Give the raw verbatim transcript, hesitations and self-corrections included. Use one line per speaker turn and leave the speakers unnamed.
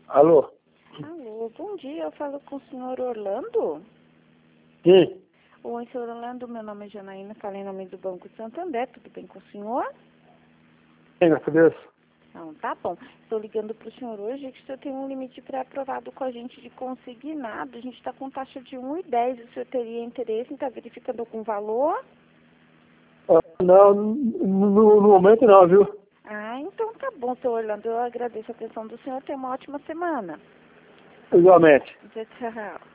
Alô?
Alô, bom dia, eu falo com o senhor Orlando?
Sim.
Oi, senhor Orlando, meu nome é Janaína, falei em nome do Banco Santander, tudo bem com o senhor?
Sim, graças a Deus.
Não, tá bom. Estou ligando para o senhor hoje que o senhor tem um limite pré-aprovado com a gente de consignado. A gente está com taxa de um e dez. O senhor teria interesse em estar verificando algum valor?
Ah, não, no, no momento não, viu?
Ah, então tá bom, senhor Orlando. Eu agradeço a atenção do senhor. Tenha uma ótima semana.
Igualmente.
Tchau.